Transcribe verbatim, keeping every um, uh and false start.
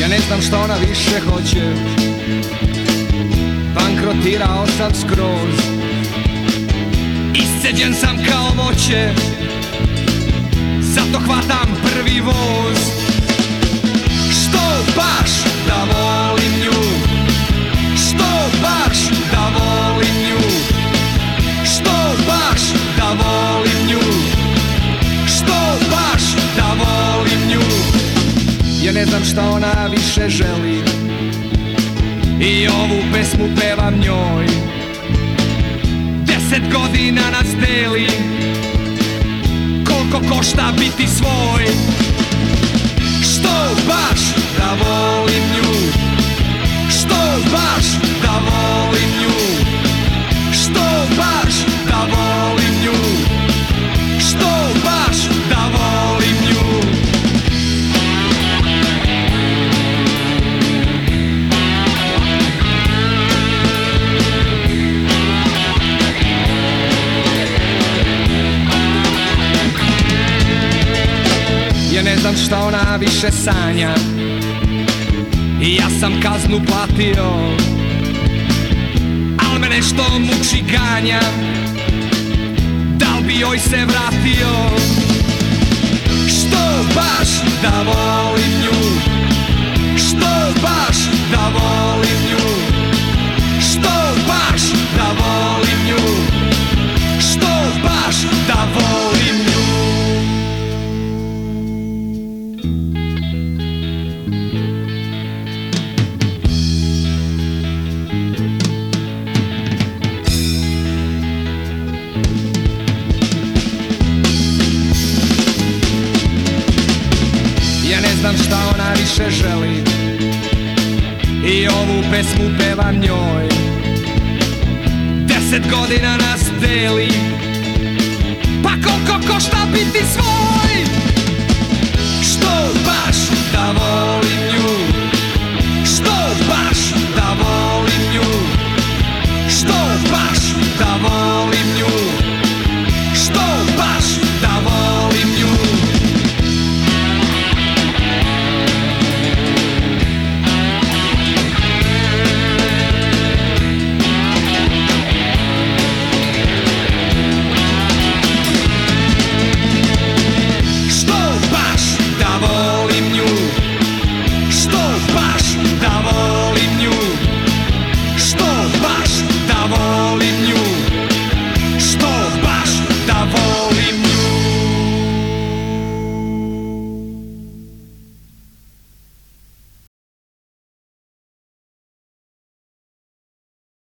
ne znam šta ona više hoće. Bankrotirao sam skroz, isceđen sam kao voće, zato hvatam prvi voz. Što baš da volim nju, što baš da volim nju, što baš da volim nju, što baš da volim nju. Ja ne znam šta ona više želi i ovu pesmu pevam njoj. Deset godina nas deli, koliko košta biti svoj. Što baš da volim nju, što baš da volim nju, što baš da volim nju, što baš da volim nju. Ja ne znam šta ona više sanja i ja sam kaznu platio, al me nešto muči ganja, da li bi joj se vratio. Što baš da volim nju, što baš da volim nju, što baš da volim nju, što baš da volim nju. Ne znam šta ona više želi i ovu pesmu pevam njoj. Deset godina nas deli, pa koliko košta biti svoj.